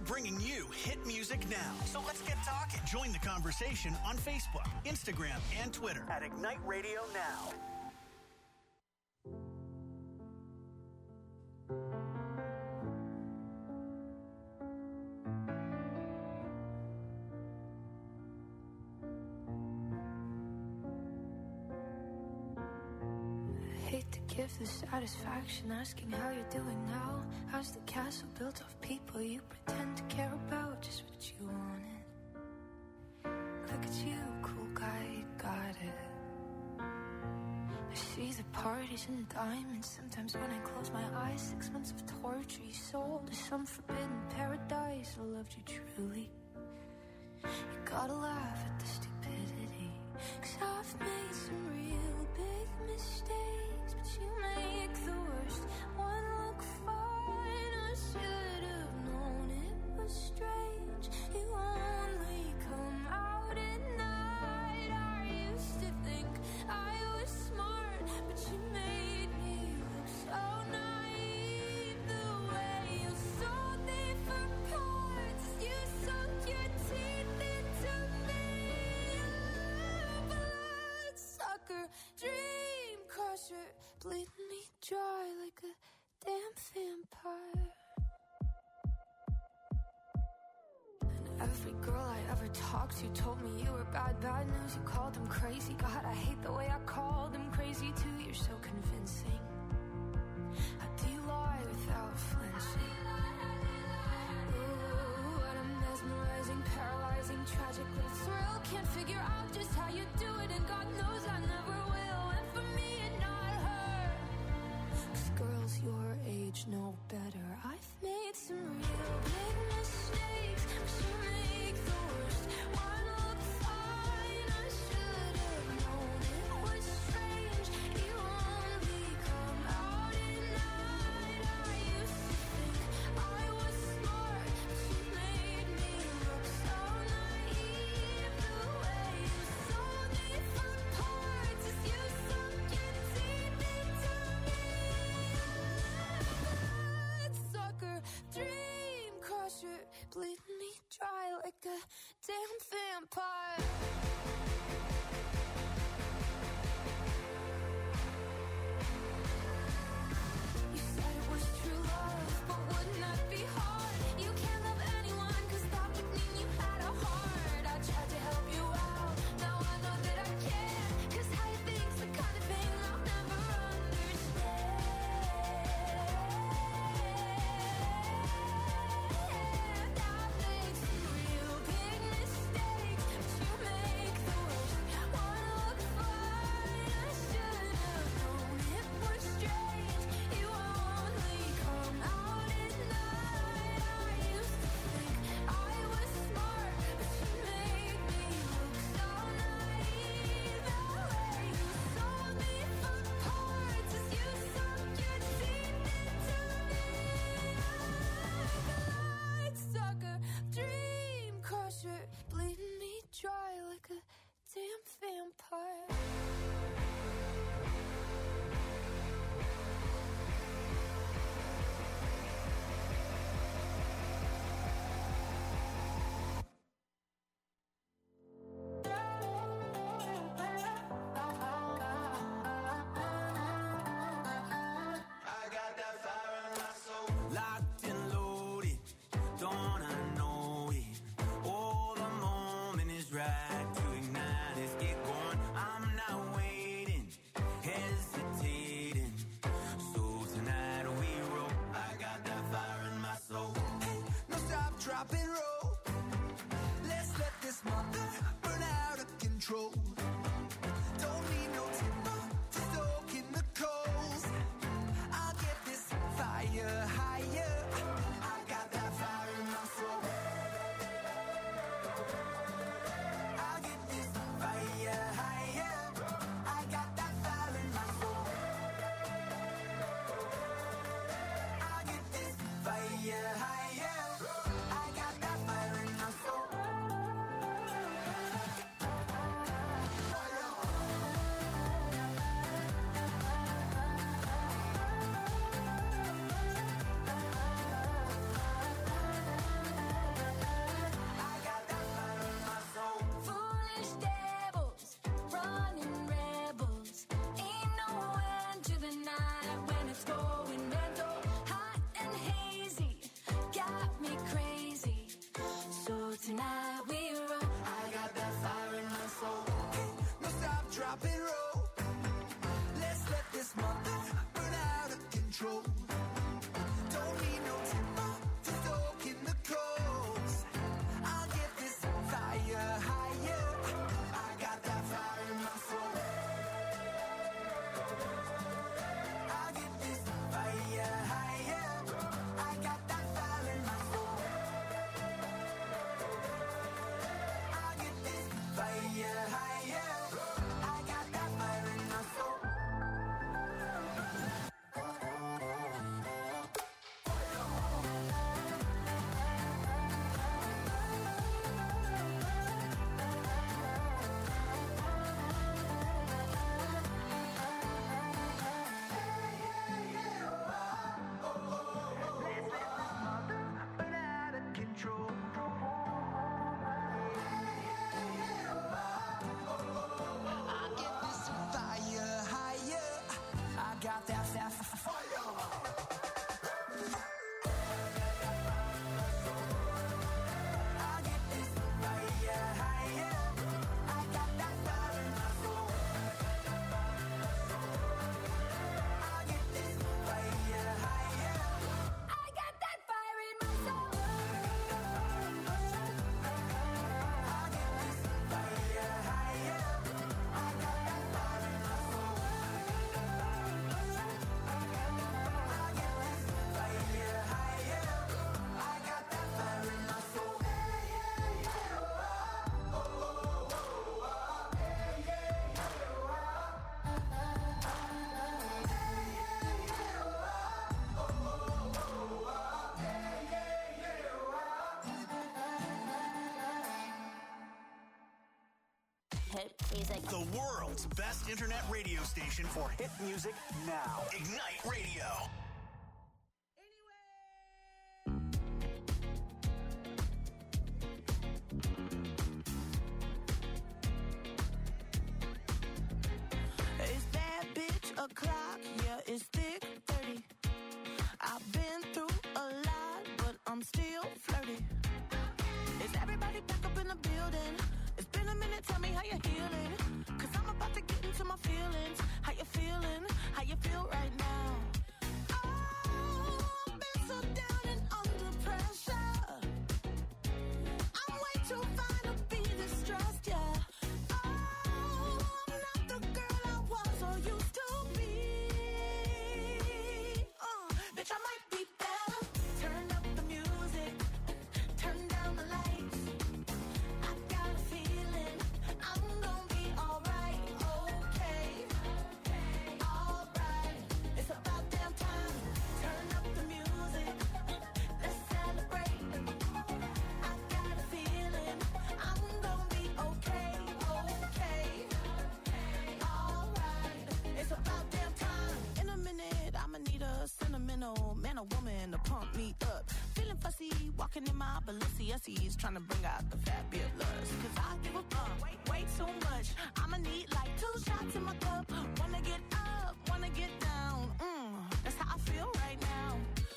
bringing you hit music now. So let's get talking. Join the conversation on Facebook, Instagram, and Twitter at Ignite Radio Now. Give the satisfaction asking how you're doing now. How's the castle built of people you pretend to care about? Just what you wanted. Look at you, cool guy, you got it. I see the parties and diamonds. Sometimes when I close my eyes, 6 months of torture you sold to some forbidden paradise. I loved you truly. You gotta laugh at the stupidity, 'cause I've made some real big mistakes, but you make the worst one look fine. I should have known it was strange. You only come out at night. I used to think I was smart, but you made me look so naive. The way you sold me for parts, you sunk your teeth into me. Bloodsucker, dream crusher, bleeding me dry like a damn vampire. And every girl I ever talked to told me you were bad, bad news. You called them crazy. God, I hate the way I called them crazy too. You're so convincing. How do you lie without flinching? Ooh, what a mesmerizing, paralyzing, tragic little thrill. Can't figure out just how you do it, and God knows I never will. And for me and not her, 'cause girls your age know better. I've made some real big mistakes, but you make the worst one look fine. I should have known it was strange. You only come out at night. I used to think I was smart, but you made me look so naive. The way you sold me for parts is you sunk your teeth into me. Bloodsucker, dream crusher, bleeding me dry like a damn vampire. You said it was true love, but wouldn't that be hard? You can't love anyone, 'cause that would mean you had a heart. I tried to help you out, now I know that I can't, 'cause how you think's the kind of thing I'll never understand. I've made some real big mistakes, but you make the worst one look fine. I should have known it was strange. You only come out at night. I used to think I was smart, but you made me look so naive. The way you sold me for parts is you sunk your teeth into me. Bloodsucker, dream crusher, bleeding me dry like a damn vampire. I got that fire in my soul. Locked and loaded, don't wanna know it. Oh, the moment is right to ignite. Let's get going. I'm not waiting, hesitating. So tonight we roll. I got that fire in my soul. Hey, no stop, drop and roll. Let's let this mother burn out of control. Don't need no timber to stoke in the coals. I'll get this fire higher. I got that fire in my soul. I'll get this fire higher. I got that fire in my soul. I'll get this fire higher. I got that fire in my soul. hit music. The world's best internet radio station for hit music now. Ignite Radio. It's that bitch o'clock, yeah, it's thick 30. I've been through a lot, but I'm still flirty. Is everybody back up in the building? It's been a minute, tell me how you're healing. Cause I'm about to get into my feelings. How you feeling? How you feel right now? Oh, I've been so down and under pressure. I'm way too fine to be distressed, yeah. Oh, I'm not the girl I was or used to be. Bitch, I might be better. Turn up the music. Turn down the lights. I got a feeling I'm gonna be alright. Okay. Alright. It's about damn time. Turn up the music. Let's celebrate. I got a feeling I'm gonna be okay. Okay. Alright. It's about damn time. In a minute, I'ma need a sentimental man or woman to pump me up. Feeling fussy, walking in my Balenciennes, trying to bring out the fabulous. Cause I give a fuck way too much. I'ma need like 2 shots in my cup. Wanna get up, wanna get down. That's how I feel right now.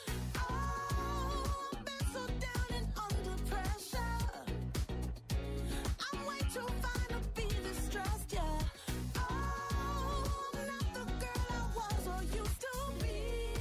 Oh, I've been so down and under pressure. I'm way too fine to be distressed, yeah. Oh, I'm not the girl I was or used to be.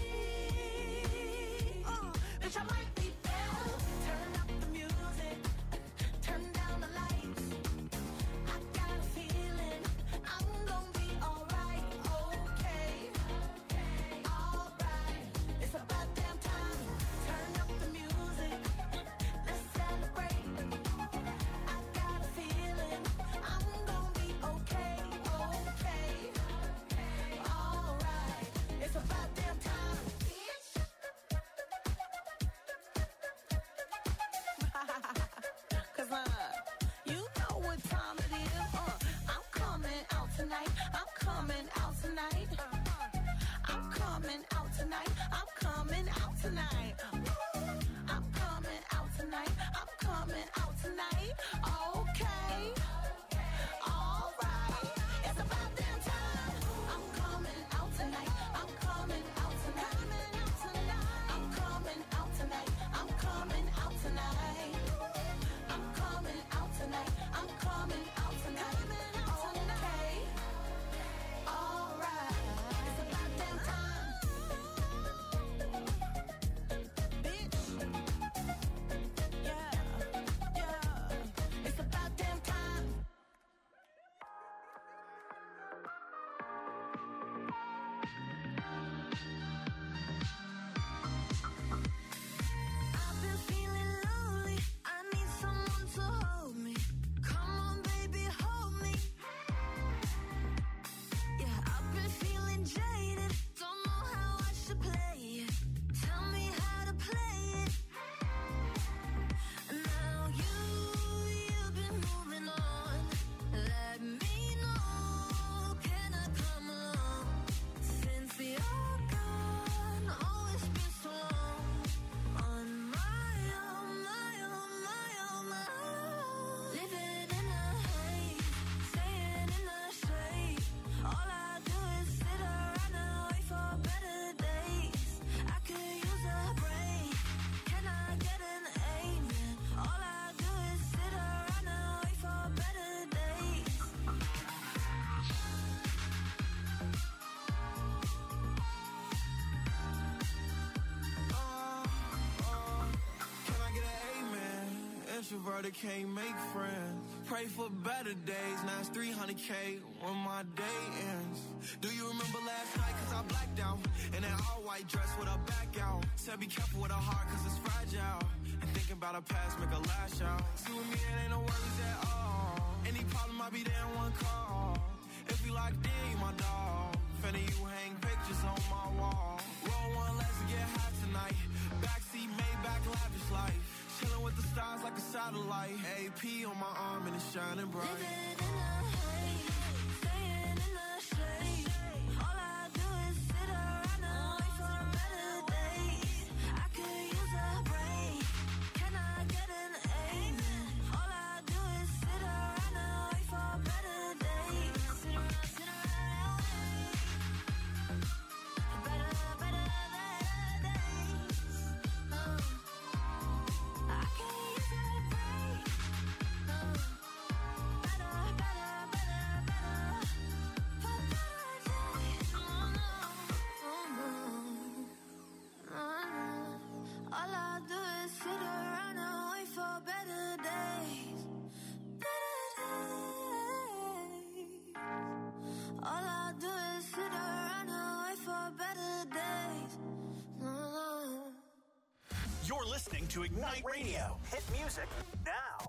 Bitch, I might be better. Turn up the music. Turn down the lights. I got a feeling I'm gonna be alright. Okay. Alright. It's about damn time. Turn up the music. Let's celebrate. I got a feeling I'm gonna be okay. Okay. Alright. It's about damn time. Cause you know what time it is. I'm coming out tonight. I'm coming out tonight. I'm coming out tonight. I'm coming out tonight. I'm coming out tonight. I'm coming out tonight. Okay. Alright. It's about damn time. I'm coming out tonight. I'm coming out tonight. I'm coming out tonight. I'm coming out tonight. I'm coming out tonight. I'm coming out tonight. Okay. Alright. It's about damn time. Bitch. Yeah. Yeah. It's about damn time. I've been feeling lonely. I need someone to hold me. Come on, baby, hold me. Yeah, I've been feeling jaded. Don't know how I should play it. Tell me how to play it. Now you've been moving on. Let me know. Can I come along? Since you're gone, oh, it's been so long. On my own, my own, my own, my own. Living in the haze, staying in the shade. All I do is sit around and wait for better days. I could use a break. Can I get an amen? All I do is sit around and wait for better days. Can I get an amen? Introverted can't make friends. Pray for better days. Now it's 300K when my day ends. Do you remember last night? Cause I blacked out. In that all white dress with a back out. Said be careful with a heart cause it's fragile. And thinking about a past make a lash out. See with me it ain't no worries at all. Any problem I be there in one call. If we locked in, you my dog. Finna you hang pictures on my wall. Roll one, let's get high tonight. Backseat Maybach lavish life. Chilling with the stars like a satellite. AP on my arm and it's shining bright. Living in a haze. You're listening to Ignite Radio. Hit music now.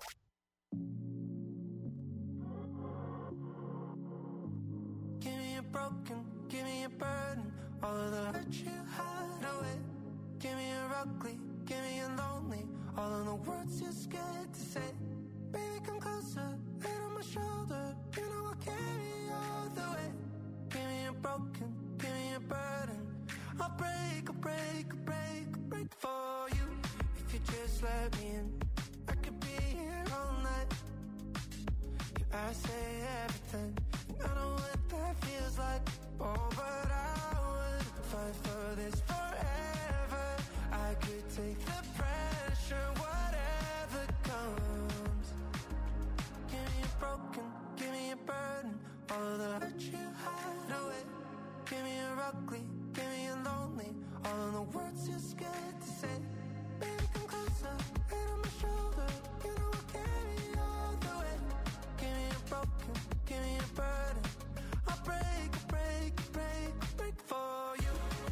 Give me a broken, give me a burden, all of the hurt you hide away. Give me a ugly, give me a lonely, all of the words you're scared to say. Baby, come closer, head on my shoulder, you know I'll carry you all the way. Give me a broken, give me a burden, I'll break, I'll break, I'll break, I'll break for you. If you just let me in, I could be here all night. I say everything, and I know what that feels like. Oh, but I would fight for this forever. I could take the pressure, whatever comes. Give me a broken, give me a burden, all of the hurt you hide away. Give me a ugly, give me a lonely, all of the words you're scared to say. Baby, come closer, head on my shoulder, you know I'll carry you all the way. Give me a broken, give me a burden, I'll break, break, break, break for you.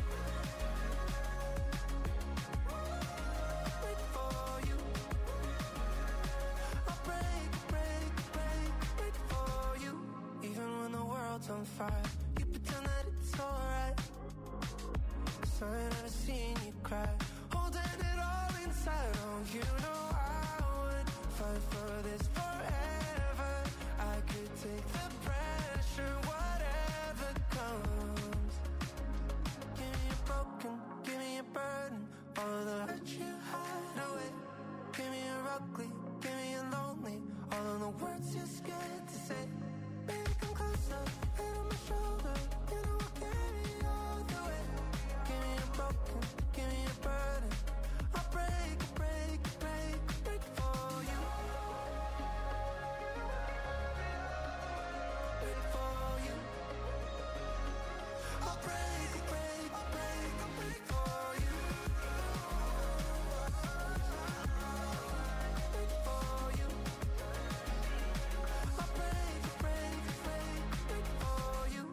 Break for you. I'll break, break, break, break for you. Even when the world's on fire, you pretend that it's alright. 'Cause I ain't never seen you cry, holding it all inside. Oh, you know I would fight for this forever. I could take the pressure, whatever comes. Give me a broken, give me a burden, all of the hurt you hide away. Give me a ugly, give me a lonely, all of the words you're scared to say. Baby, come closer, head on my shoulder, you know I'll carry you all the way. Give me a broken, give me a burden, I'll break, break, break, break for you. Break for you. I'll break, break, break, break for you. Break for you. I'll break, break, break, break for you.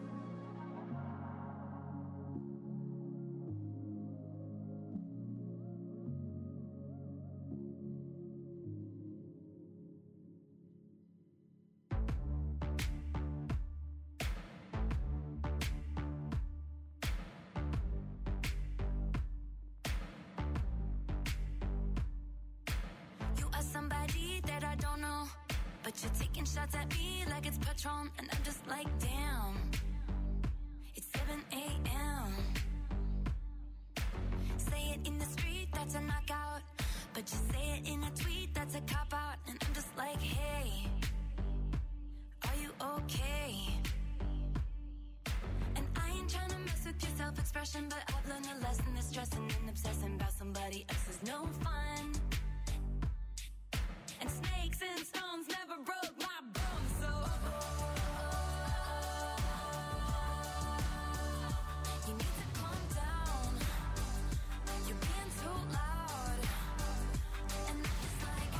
You are somebody that I don't know, but you're taking shots at me like it's Patron, and I'm just like, damn. It's 7 a.m. Say it in the street, that's a knockout, but you say it in a tweet, that's a cop-out, and I'm just like, hey, are you okay? And I ain't trying to mess with your self-expression, but I've learned a lesson that stressing and obsessing about somebody else is no fun. And snakes and stones never broke my bones, so you need to calm down. You're being too loud, and I'm just like,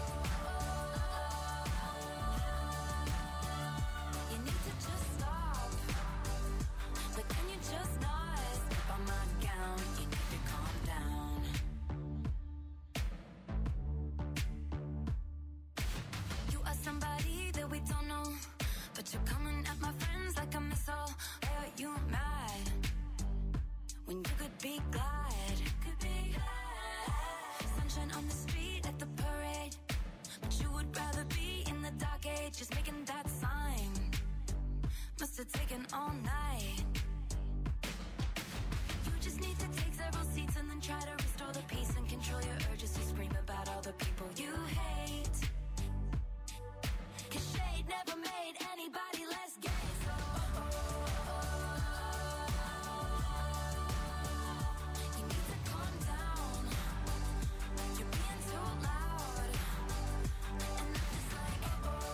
you need to just stop. But can you just not step on my gown? You need to calm down. You are somebody that we don't know, but you're coming at my friends like a missile. Why are you mad when you could be glad? Could be glad. Sunshine on the street at the parade, but you would rather be in the dark age, just making that sign. Must have taken all night. You just need to take several seats and then try to restore the peace and control your urges to scream about all the people you hate. 'Cause shade never made anybody less gay, so you need to calm down. You're being too loud, and I'm just like,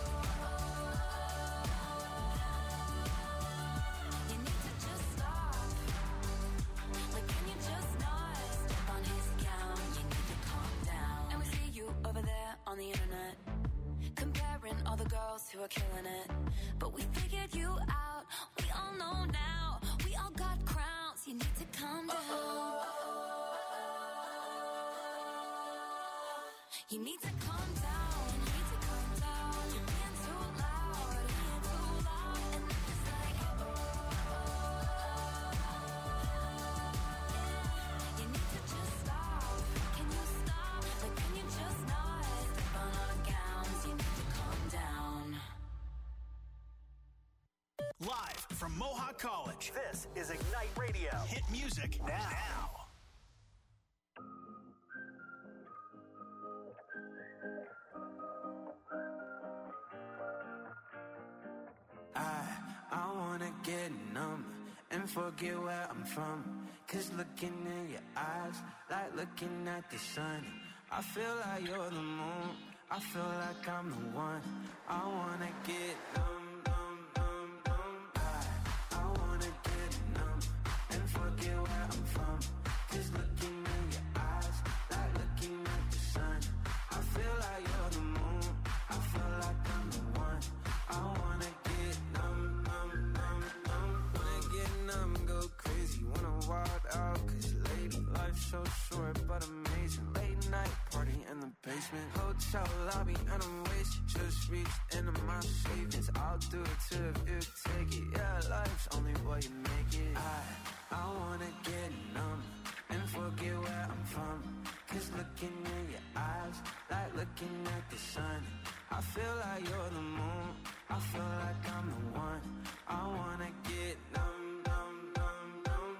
you need to just stop. Like, can you just not step on his gown? You need to calm down. And we see you over there on the internet, comparing all the girls who are killing it. But we figured you out, we all know now. We all got crowns, you need to calm down. You need to calm down. You need to calm down. You're being too loud. Being too loud. And then it's like, you need to just stop. Can you stop? Like, can you just not step on our gowns? You need to calm down. Live from Mohawk College, this is Ignite Radio. Hit music now. I wanna get numb and forget where I'm from. Cause looking in your eyes, like looking at the sun. I feel like you're the moon, I feel like I'm the one. I wanna get numb, numb, numb, numb. I wanna get numb and forget where I'm from. Cause looking in your eyes, like looking at the sun. I feel like you're the moon, I feel like I'm the one. I wanna get numb, numb, numb, numb. Wanna get numb, go crazy, wanna wild out. Cause lady, life's so short but amazing. Late night party in the basement, hotel lobby and I'm wasted. Just reached into my savings, I'll do it too if you take it. Yeah, life's only what you make it. I wanna get numb and forget where I'm from. Cause looking in your eyes, like looking at the sun. I feel like you're the moon, I feel like I'm the one. I wanna get numb, numb, numb, numb.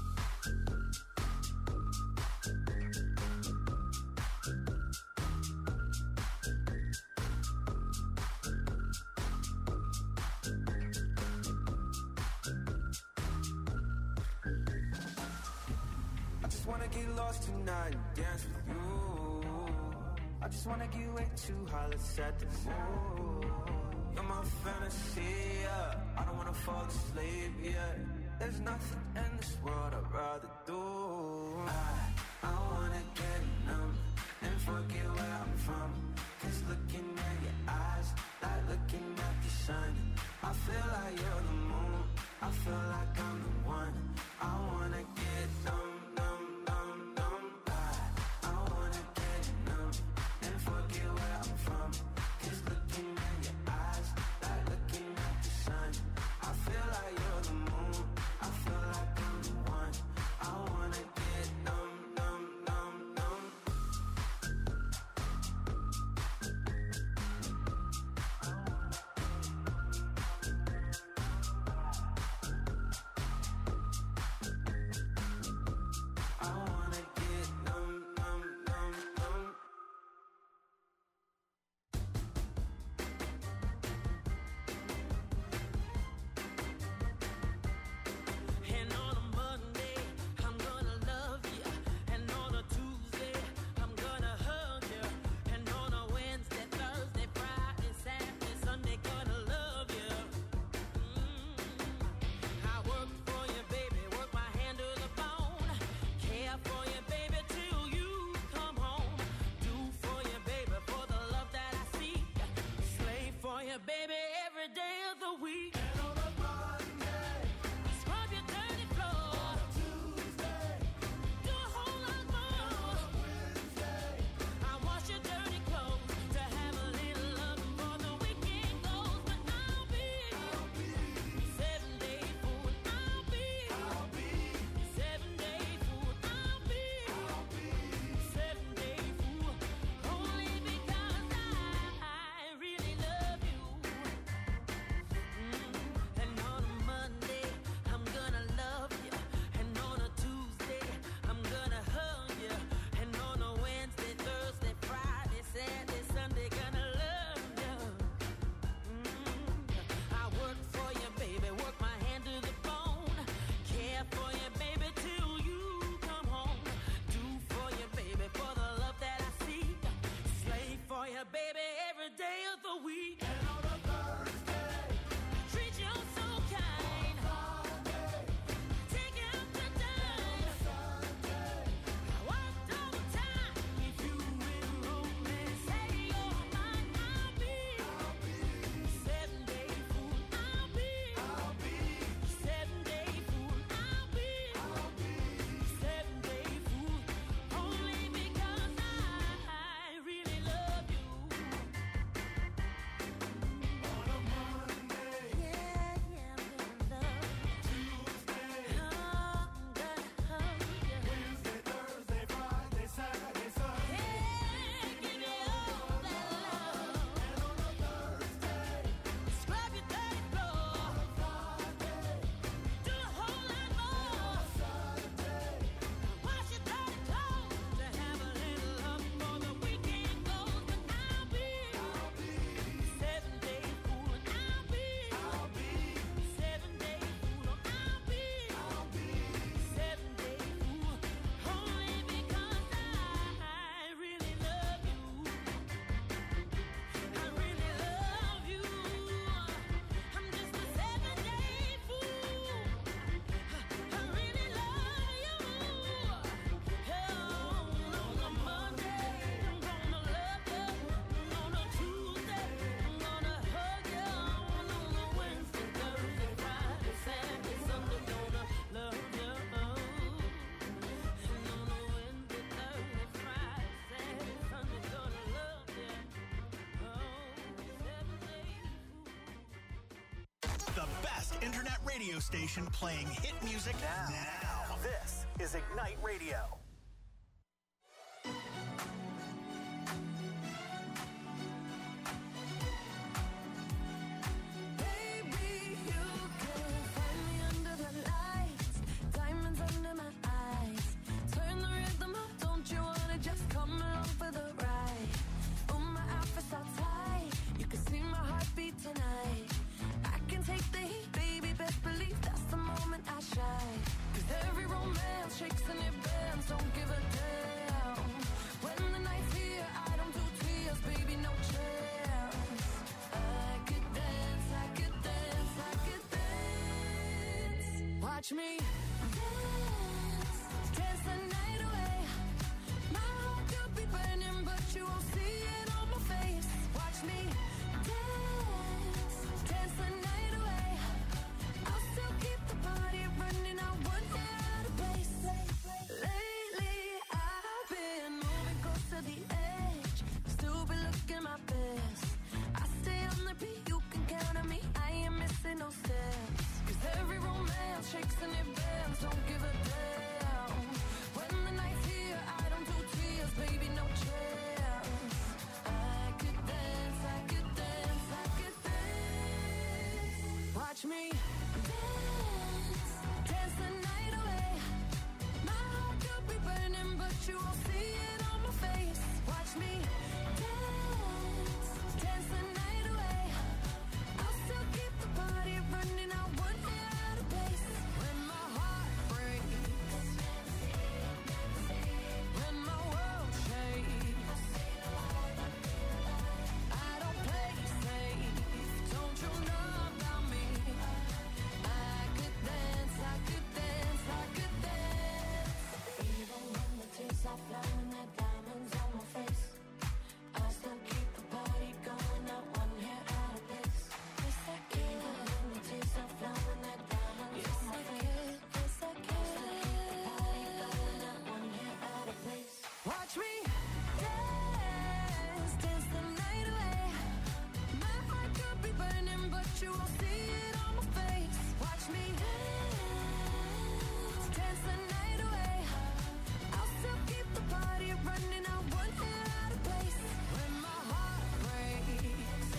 I just wanna get lost tonight and dance with you. I just wanna get way too high, let's set the mood. You're my fantasy, yeah. I don't wanna fall asleep, yeah. There's nothing in this world I'd rather do. I wanna get numb and forget where I'm from. Cause looking at your eyes, like looking at the sun. I feel like you're the moon, I feel like I'm the one. I wanna get numb, numb, numb, numb. I wanna get numb and forget where I'm from. Cause looking at your eyes, like looking at the sun. I feel like you're the moon, I feel like I'm the one. I wanna get numb, numb, numb, numb. The best internet radio station playing hit music now. This is Ignite Radio. Watch me dance, dance the night away. My heart could be burning, but you won't see it on my face. Watch me dance, dance the night away. I'll still keep the party running, I wouldn't get out of place. Lately, I've been moving close to the edge, still be looking my best. I stay on the beat, you can count on me, I ain't missing no steps. Every romance shakes and it bends, don't give a damn. When the night's here, I don't do tears, baby, no chance. I could dance, I could dance, I could dance. Watch me dance, dance the night away. My heart could be burning, but you won't see it on my face. Watch me dance, dance the night away. I'll still keep the party running, I wouldn't get out of place. When my heart breaks, when my world shakes, I don't play safe, don't you know about me? I could dance, I could dance, I could dance. Even when the tears stop flowing, that diamonds on my face, I still keep the party going, not one hair out of place. Yes, I can. Even when the tears stop flowing, that diamonds on my face, yes, I can. Still keep the party going, not one hair out of place. Watch me dance, dance the night away. My heart could be burning, but you won't see it on my face. Watch me dance, dance the night away. I'll still keep the party running, I won't get out of place. When my heart breaks,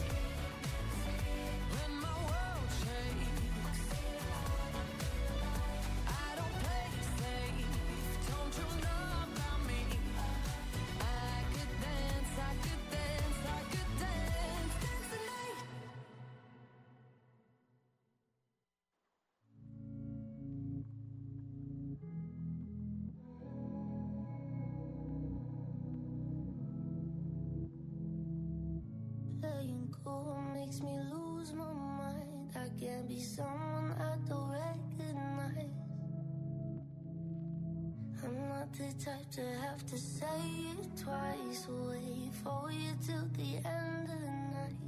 when my world shakes, I don't play safe, don't you know about me? I could dance, I could dance, I could dance, dance the night. Letting go makes me lose my mind. I can't be someone I don't recognize. I'm not the type to have to say it twice. Wait for you till the end of the night.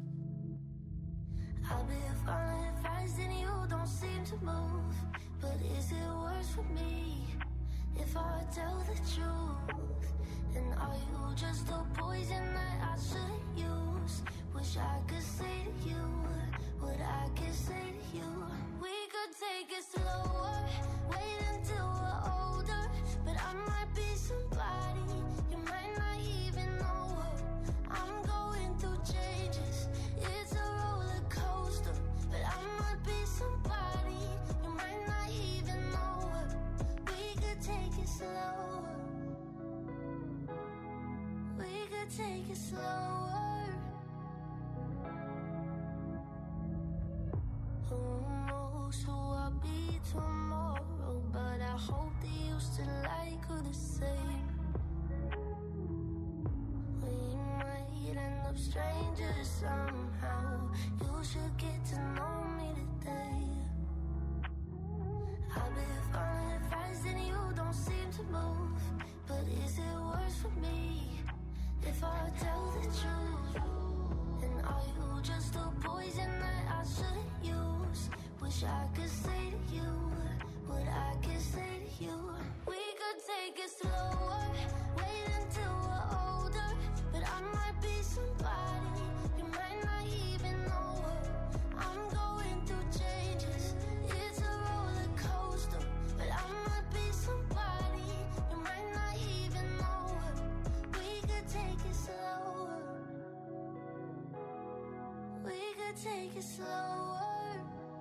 I'll be following advice and you don't seem to move. But is it worse for me if I tell the truth? And are you just a poison that I shouldn't use? Wish I could say to you what I could say to you. We could take it slower, wait until we're older. But I might be somebody you might not even know. I'm going through changes, it's a roller coaster. But I might be somebody you might not even know. We could take it slower, we could take it slower. Who knows who I'll be tomorrow? But I hope that you still like her the same. We might end up strangers somehow. You should get to know me today. I've been following advice and you don't seem to move. But is it worse for me if I tell the truth? And are you just a poison that I shouldn't use? Wish I could say to you what I could say to you. We could take it slower, wait until we're older. But I might be somebody you might not even know. I'm going could take it slower.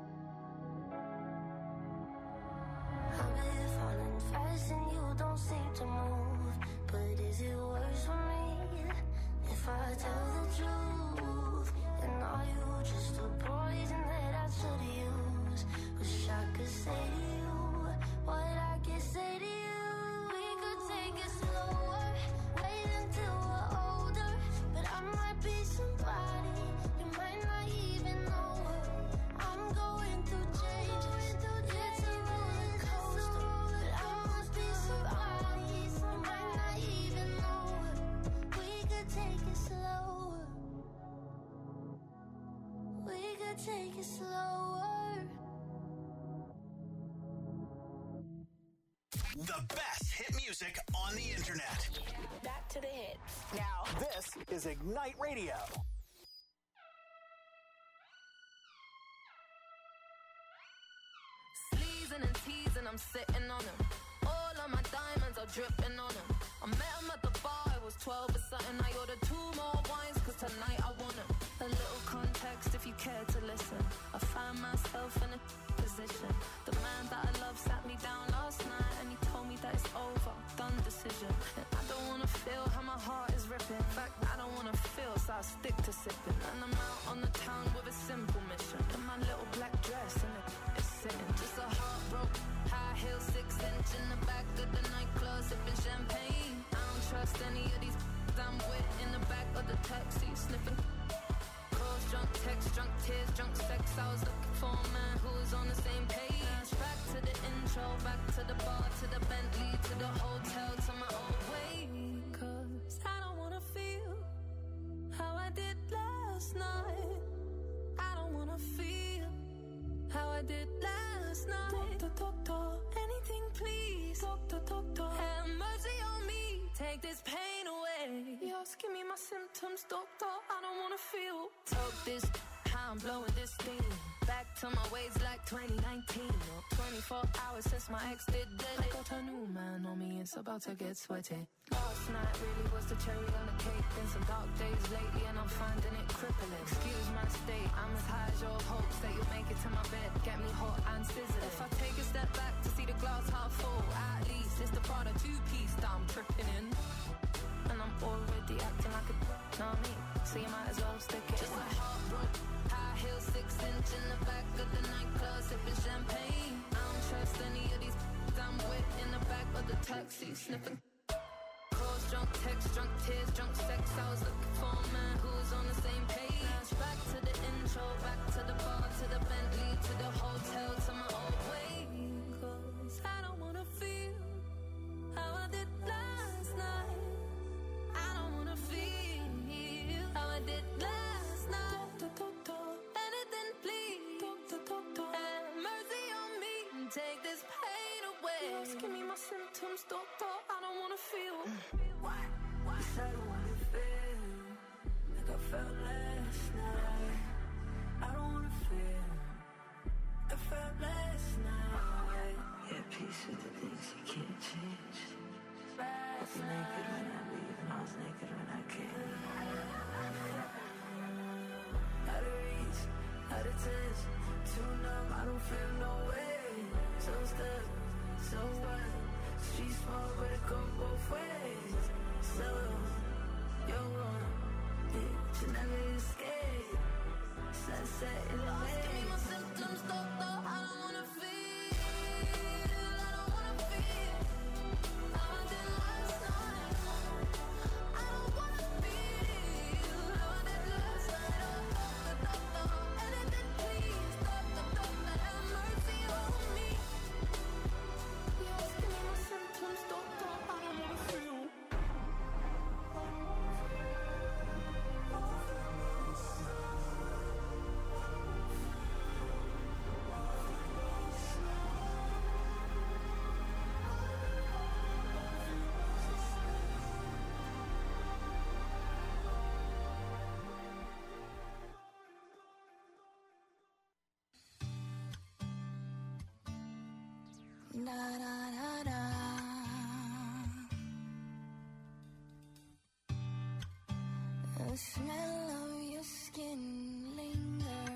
I'm here falling fast and you don't seem to move. But is it worse for me if I tell the truth? And are you just a poison that I should use? Wish I could say to you what I can say to you. We could take it slower, wait until we're older. But I might be somebody you might not even know her. I'm going through changes, it's a roller coaster. But I must be somebody you might not even know her. We could take it slower. We could take it slower. The best hit music on the internet. Back to the hits. Now, this is Ignite Radio. Sleazing and teasing, I'm sitting on them. All of my diamonds are dripping on them. I met him at the bar, I was 12 or something. I ordered 2 more wines, cause tonight I want him. A little context if you care to listen. I found myself in a position. The man that I love sat me down last night and he told me that it's over, done decision. And I don't wanna feel how my heart is ripping. In fact, I don't wanna feel, so I stick to sipping. And I'm out on the town with a simple mission. In my little black dress and it's sitting. Just a heartbroken, high heel, 6-inch in the back of the nightclub, sipping champagne. I don't trust any of these I'm with in the back of the taxi, sniffing. Calls, drunk text, drunk tears, drunk sex. I was looking for a man who was on the same page. Back to the intro, back to the bar, to the Bentley, to the hotel, to my old way. Cause I don't wanna feel how I did last night. I don't wanna feel how I did last night. Doctor, anything please. Doctor, have mercy on me. Take this pain away. You're asking me my symptoms, doctor. I don't wanna feel. Talk this, how I'm blowing this steam. Back to my ways like 2019. 24 hours since my ex did dead. I got a new man on me, it's about to get sweaty. Last night really was the cherry on the cake. Been some dark days lately and I'm finding it crippling. Excuse my state, I'm as high as your hopes that you'll make it to my bed. Get me hot and sizzling. If I take a step back to see the glass half full, at least it's the Prada 2-piece that I'm tripping in. And I'm already acting like a know what I mean? So you might as well stick it. Just a heartbroken, high heel, 6-inch in the back of the nightclub, sipping champagne. I don't trust any of these I'm with in the back of the taxi, sniffing. Calls, drunk text, drunk tears, drunk sex. I was looking for a man who was on the same page. Back to the intro, back to the bar, to the Bentley, to the hotel, to my old way. Cause I don't wanna feel how I did last night. I don't wanna feel how I did last night. Anything please. Have mercy on me. Take this pain away. You're asking me my symptoms, doctor. I don't wanna feel. What? Yes, I don't wanna feel like I felt last night. I don't wanna feel like I felt last night. Yeah, peace with the things you can't change. I was naked when I leave and I was naked when I came. Out of reach, out of touch, too numb, I don't feel no way. So stuck, so what? Street small, but it go both ways. So, you're wrong, yeah, you never escape. Sunset in the Give me way. my symptoms, doctor. I don't wanna feel. I don't wanna feel how I did last night. I don't wanna feel how I did last night. Doctor, anything please. Doctor, have mercy on me. You're asking me my symptoms, doctor. I don't wanna feel. Da, da, da, da. The smell of your skin lingers.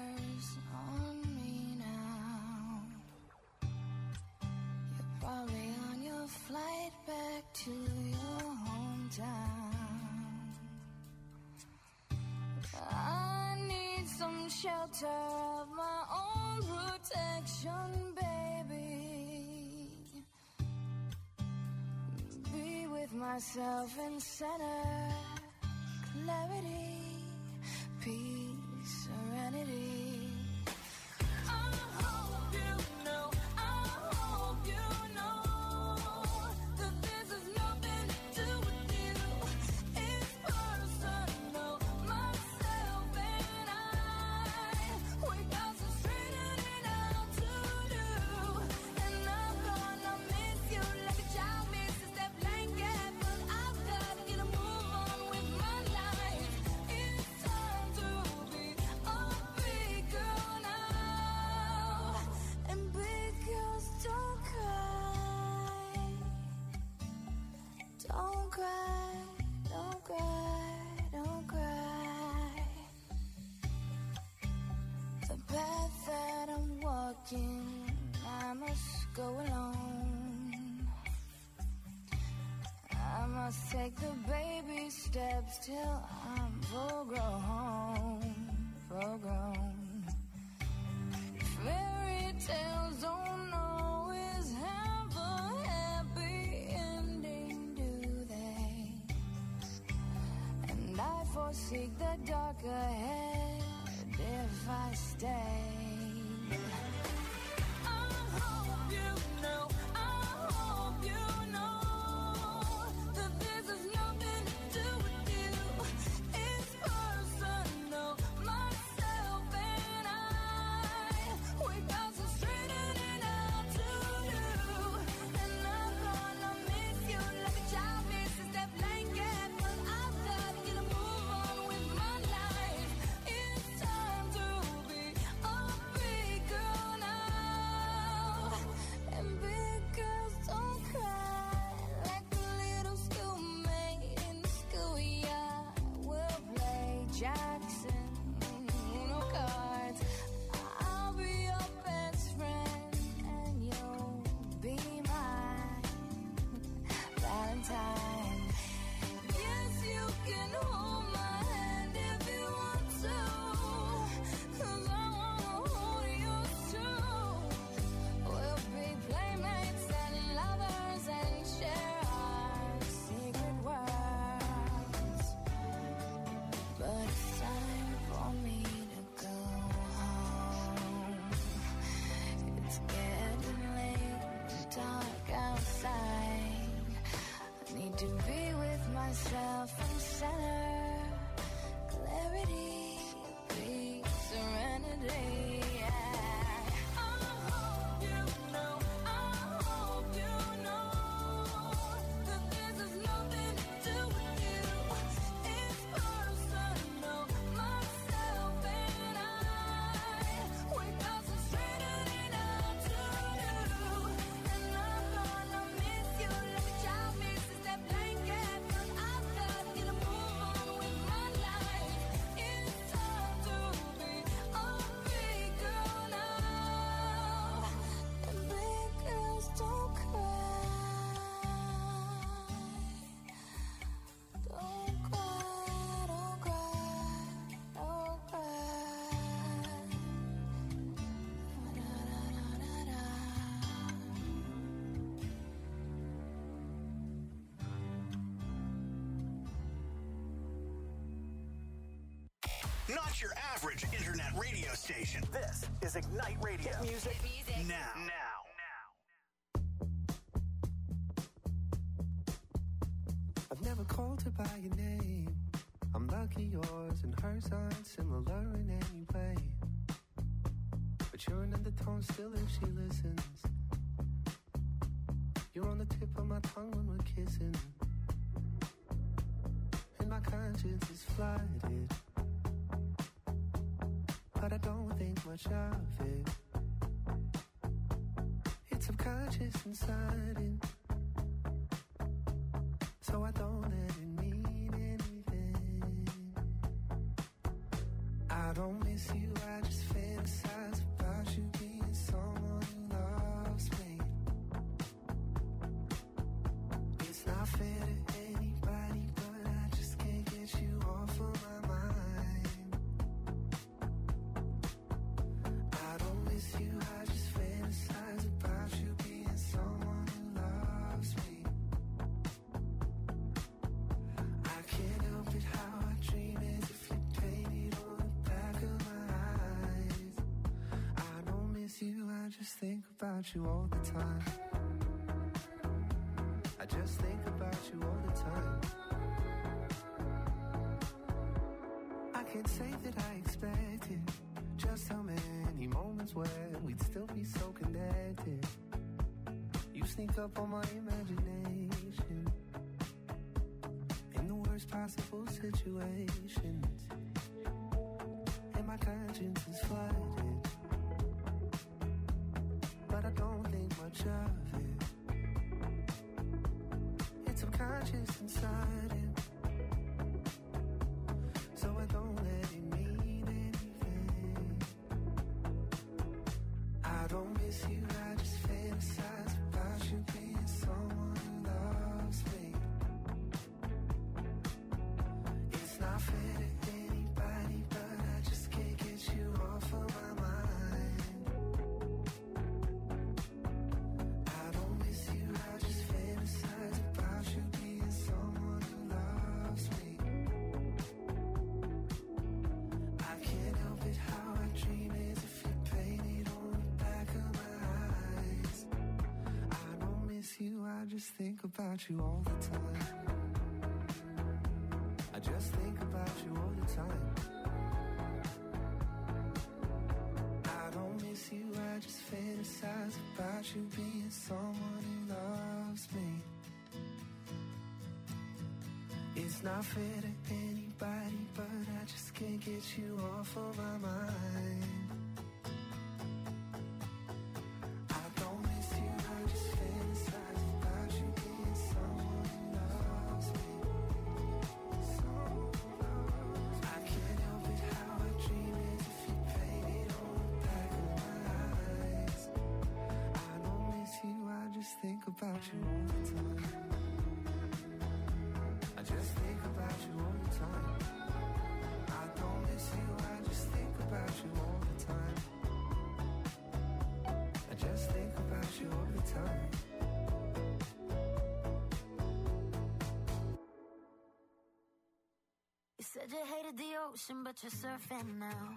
shelter of my own protection, baby. Be with myself in center, clarity, peace, serenity. I hope you know, I hope you know that this has nothing to do with you. It's personal, myself and I. We got some straightening out to do, and I'm gonna miss you like a child misses that blanket. But I've got to get a move on with my life. It's time to be a big girl now, and big girls don't cry. Don't cry, don't cry, don't cry. The path that I'm walking, I must go alone. I must take the baby steps till I'm full grown, full grown. Fairy tales don't always have a happy ending, do they? And I foresee the dark ahead if I stay. I hope you know, I hope you know that this has nothing to do with you. It's personal, myself and I. We got some straightening out to do, and I'm gonna miss you like a child misses that blanket. But I've got to get a move on with my life. It's time to be a big girl now, and big girls don't cry. Like a little schoolmate in the schoolyard, we'll play Jackson, Uno cards. I'll be your best friend, and you'll be my Valentine. Yes, you can hold my hand if you want to, 'cause I wanna hold yours too. We'll be playmates and lovers and share our secret words. But it's time for me to go home. It's getting late and dark outside. I need to be with myself in center, clarity, peace, serenity. I hope you know, I hope you know that this has nothing to do with you. It's personal, myself and I. We got some straightening out to do, and I'm gonna miss you like a child misses that blanket. But I've got to get a move on with my life. It's time to be a big girl now, and big girls don't cry. Don't cry, don't cry, don't cry. Da-da-da-da-da. Not your average internet radio station. This is Ignite Radio. Hit music now. I've never called her by your name. I'm lucky yours and hers aren't similar in any way. But you're an undertone still if she listens. You're on the tip of my tongue when we're kissing. And my conscience is flooded, but I don't think much of it. It's subconscious and sudden, so I don't let it mean anything. I don't miss you, I just fantasize about you being someone who loves me. It's not fair to anybody, but I just can't get you off of my mind. think about you all the time. I just think about you all the time. I can't say that I expected just how many moments where we'd still be so connected. You sneak up on my imagination in the worst possible situations, and my conscience is flooded, but I don't think much of it. It's subconscious and sudden, so I don't let it mean anything. I don't miss you, I just fantasize about you being someone who loves me. It's not fair to anybody, but I just can't get you off of my mind. I don't miss you, I just fantasize about you being someone who loves me. I can't help it, how I dream is if you painted on the back of my eyes. I don't miss you, I just think about you all the time. I just think about you all the time. I don't miss you, I just fantasize about you being someone who loves me. It's not fair to anybody, but I just can't get you off of my mind. I don't miss you, I just fantasize about you being someone who loves me. I can't help it, how I dream is if you painted on the back of my eyes. I don't miss you, I just think about you all the time. I just think about you all the time. I don't miss you, I just think about you all the time. I just think about you all the time. You said you hated the ocean, but you're surfing now.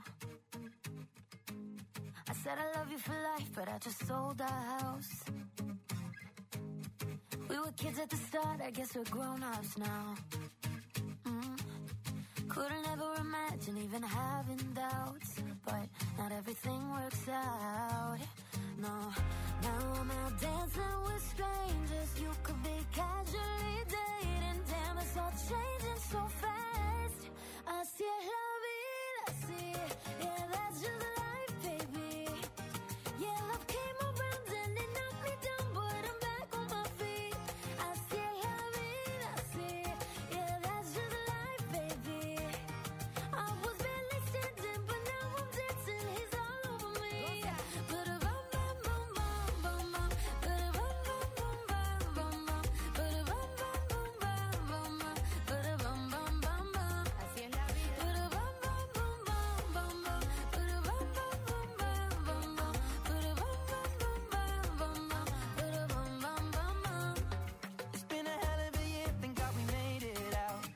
I said I love you for life, but I just sold our house. We were kids at the start, I guess we're grown-ups now. Couldn't ever imagine even having doubts, but not everything works out. No, now I'm out dancing with strangers. You could be casually dating. Damn, it's all changing so fast. Así es la vida, así. Yeah, that's just life, baby. Yeah, love came around and it knocked me down, but I'm back on my feet. Así es la vida, así. Yeah, that's just life, baby. I was barely standing, but now I'm dancing. He's all over me. Ba-da-bum, bum, bum, bum, bum, bum. Ba-da-bum, bum, bum, bum, bum, bum. Ba-da-bum, bum, bum, bum, bum, bum. Ba-da-bum, bum, bum, bum. Así es la vida. Ba-da-bum, bum, bum, bum, bum, bum. Ba-da-bum, bum, bum, bum, bum, bum. Ba-da-bum, bum, bum, bum, bum, bum. Ba-da-bum, bum, bum, bum. It's been a hell of a year, thank God we made it out.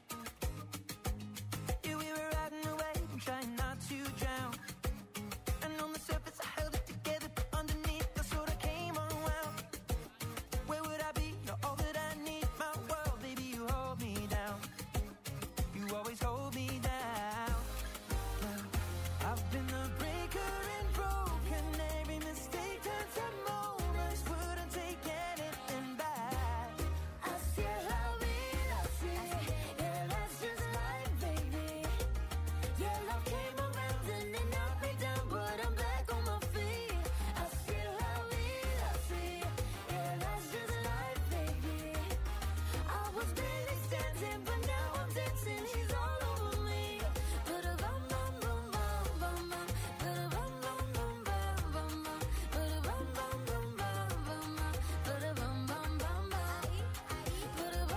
Yeah, we were riding away and trying not to drown. And on the surface I held it together, but underneath I sort of came unwound. Where would I be? You're all that I need, my world, baby, you hold me down. You always hold me down. Now, I've been the breaker and broken. Every mistake turns to moments. Wouldn't take anything back. Así es la vida, así. Yeah, that's just life, baby. Yeah, love came around and it knocked me down, but I'm back on my feet. Así es la vida, así. Yeah, that's just life, baby. I was barely standing, but now I'm dancing. He's all over me. Ba-da-bum, bum, bum, bum, bum, bum. Ba-da-bum, bum, bum, bum, bum, bum. Ba-da-bum, bum, bum, bum, bum, bum. Ba-da-bum, bum, bum, bum. Ba-da-bum, bum, bum, bum, bum, bum. Ba-da-bum, bum, bum, bum, bum. Ba-da-bum, bum, bum, bum, bum.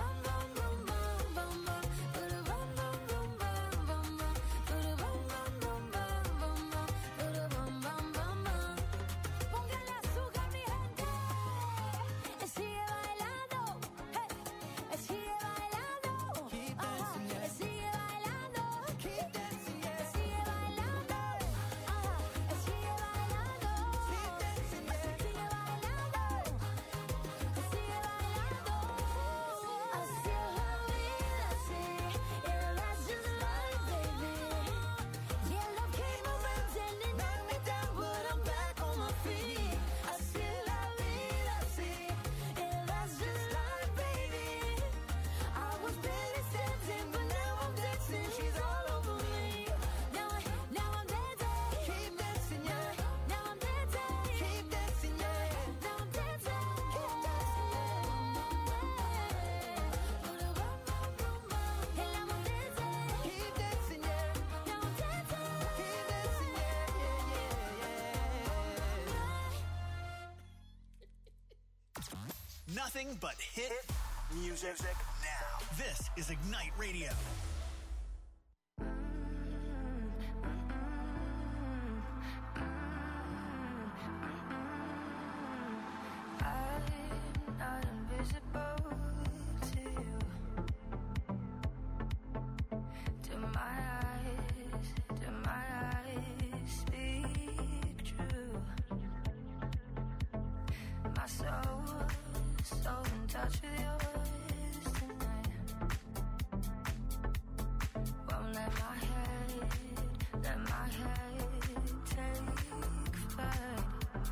Ba-da-bum, bum, bum, bum. nothing but hit music now. This is Ignite Radio. I'm not invisible to you. Do my eyes speak true? My soul's so in touch with yours tonight. Won't let my head take flight.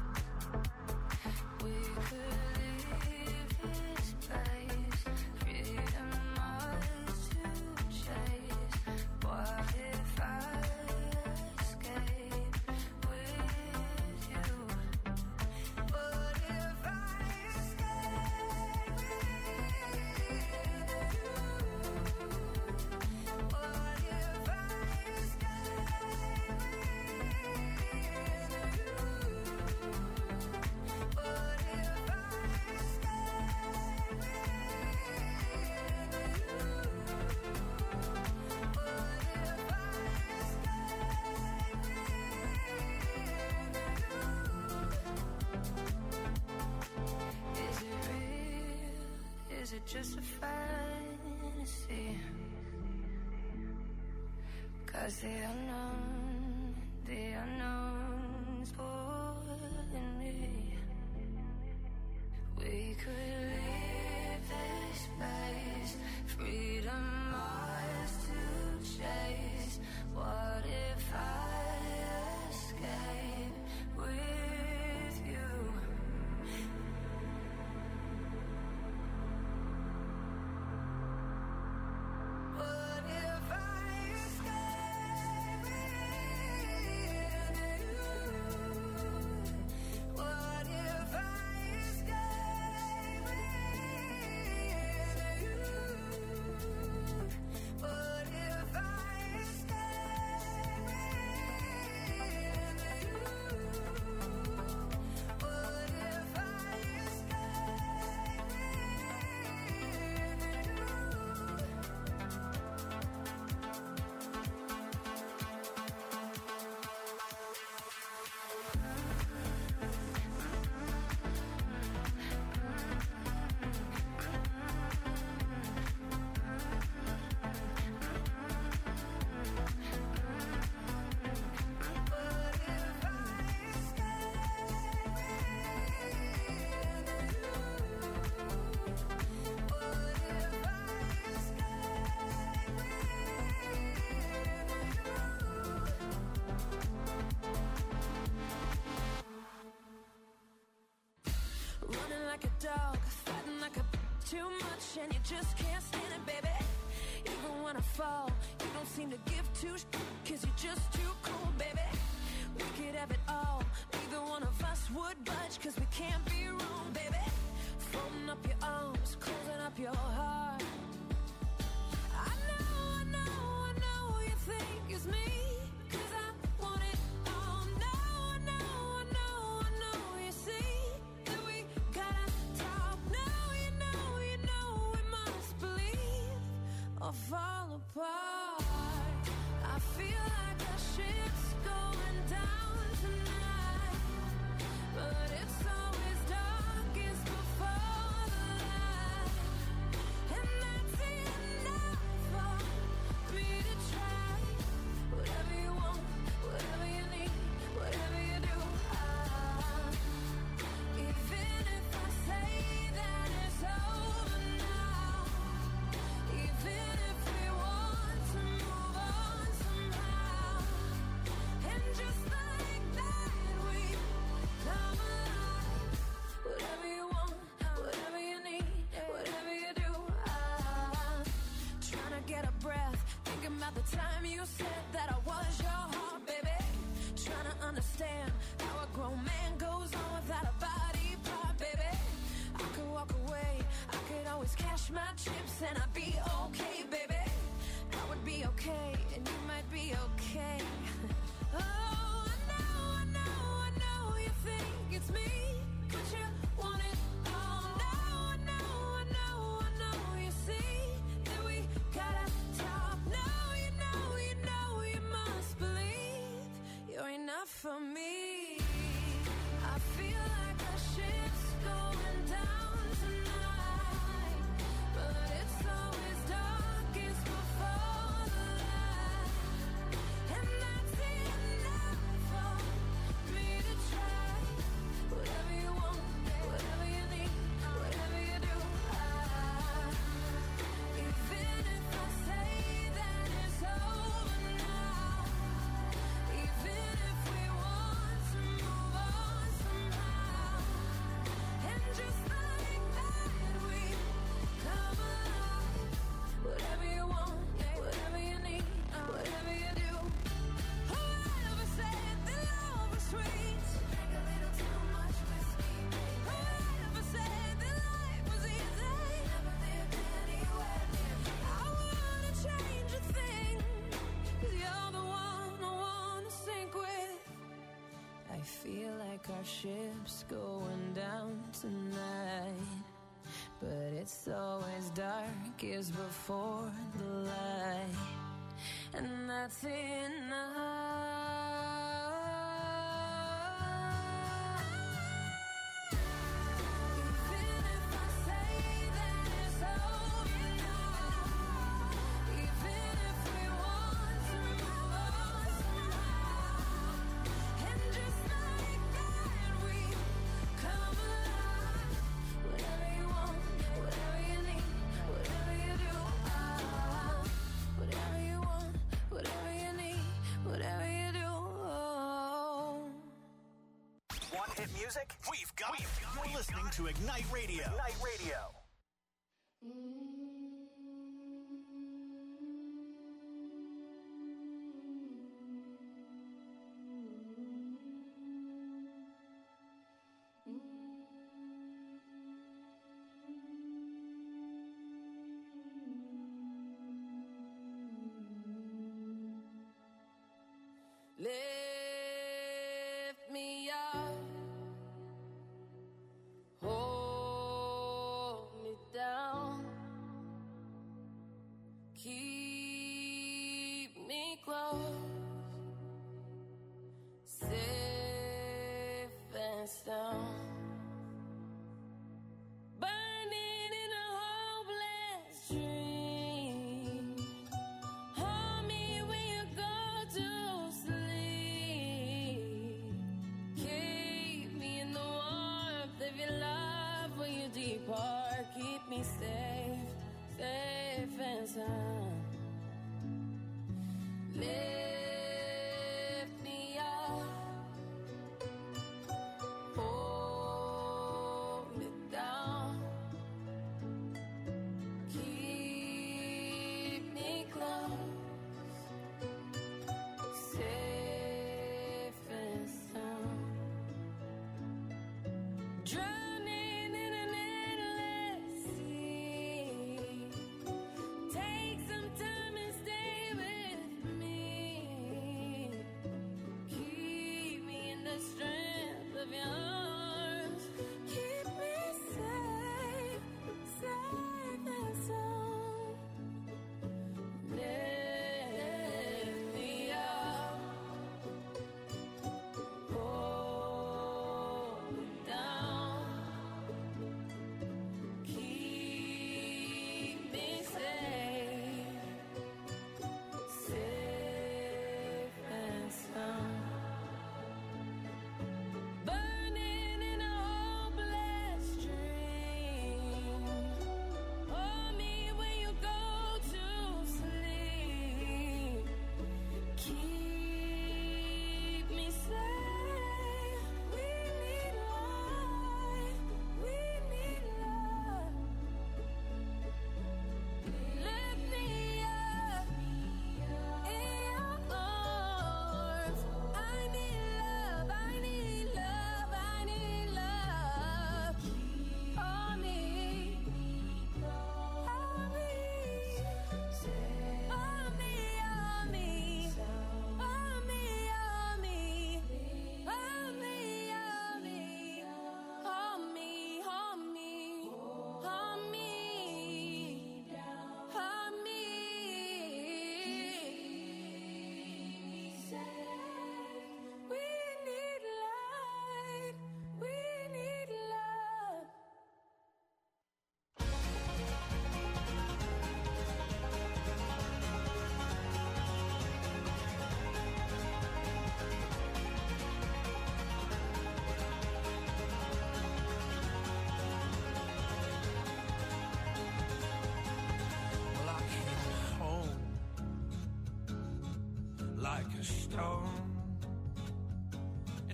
We could leave this place, freedom ours to chase. What if I escape with you? What if I escape with you? What if I escape with you? What if I Is it real? Is it just a fantasy? 'Cause the unknown's pulling me. We could leave this place, freedom ours to chase. What if I escape with you? What if I escape with you? What if I escape with you? What if I escape with you? What if I escape running like a dog, fighting like a too much, and you just can't stand it, baby. Even when I fall, you don't seem to give two cause you're just too cool, baby. We could have it all, neither one of us would budge, cause we can't be wrong, baby. Folding up your arms, closing up your heart. I know you think it's me, cause I want it all. No, I know you see that we gotta talk. No, you know we must believe or fall apart. I feel like the ship's going down tonight, but it's always darkest before the light, and that's enough for me to try. Whatever you want, whatever you need, whatever you do, even if I say that it's over now, even if we want to move on somehow, and just like that we come alive. Whatever you want, whatever you need, whatever you do, trying to get a breath, thinking about the time you said that I was your heart, baby. Trying to understand how a grown man goes on without a body part, baby. I could walk away, I could always cash my chips and I'd be okay, baby. I would be okay, and you might be okay. Oh, I know you think it's me, but you want it all. No, I know for me. I feel like a ship's going down tonight, but it's always darkest before the light, and that's enough for me to try. Whatever you want, whatever you need, whatever you do, even if I say that it's over now, even if we want to move on somehow, and just like that we come alive. Whatever you want, whatever you need, whatever you do. Whoever said that love was sweet? Drink a little too much whiskey, baby. Whoever said that life was easy? Never lived anywhere near me. I wouldn't change a thing, 'cause you're the one I wanna sink with. I feel like our ship's going down tonight, but it's always darkest before the light, and that's enough. Even if I say that it's over now, even if we want to move on somehow, and just like that we come alive. Whatever you want, whatever you need, whatever you do, whatever you want, whatever you need, whatever you do. Want hit music? We've got it. You're listening to Ignite Radio. Ignite Radio. Lift me up, hold me down, keep me close, safe and sound. Burning in a hopeless dream. Hold me when you go to sleep.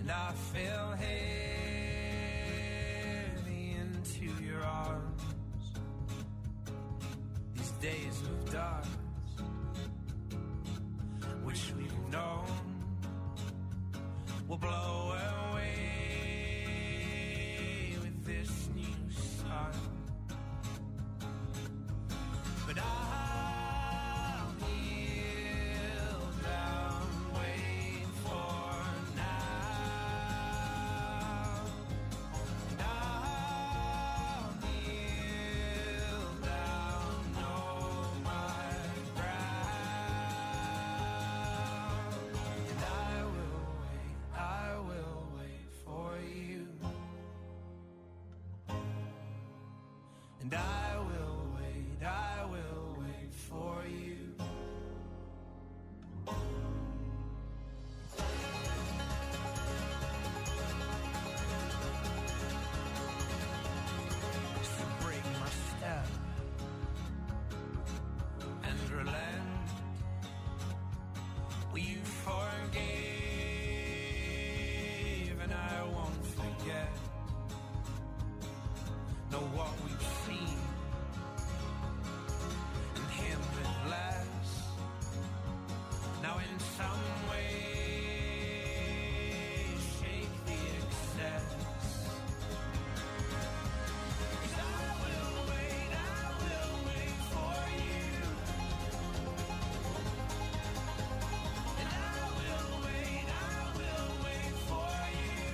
and I fell heavy into your arms. These days of dark, which we've known, will blow away with this new sun. But I'll kneel down, wait for now. And I'll kneel down, know my ground. And I will wait for you. And I will wait for you. So break my step and relent. Well, you forgave and I won't forget. Know what we've seen and him with less. Now in some way shake the excess. 'Cause I will wait for you. And I will wait for you.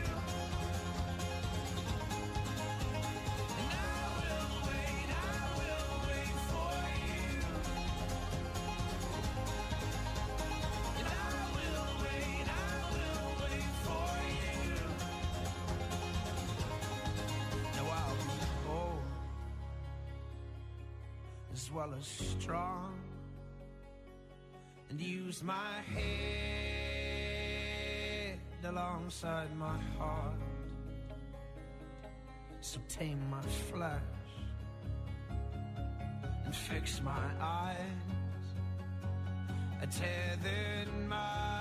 And I will wait for you. And I will wait for you. Now I'll be bold as well as strong, and use my head alongside my heart. So tame my flesh and fix my eyes. I tethered my